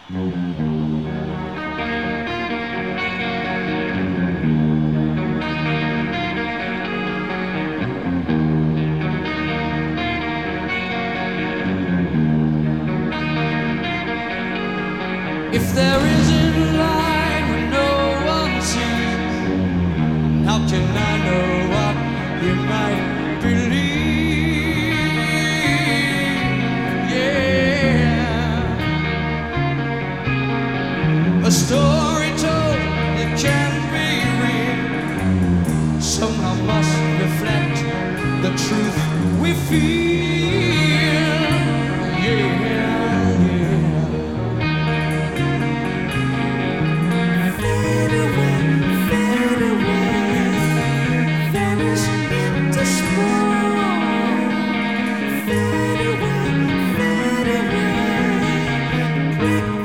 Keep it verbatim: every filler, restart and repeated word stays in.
If there isn't light when no one sees, how can I know what you might believe? Yeah, a story.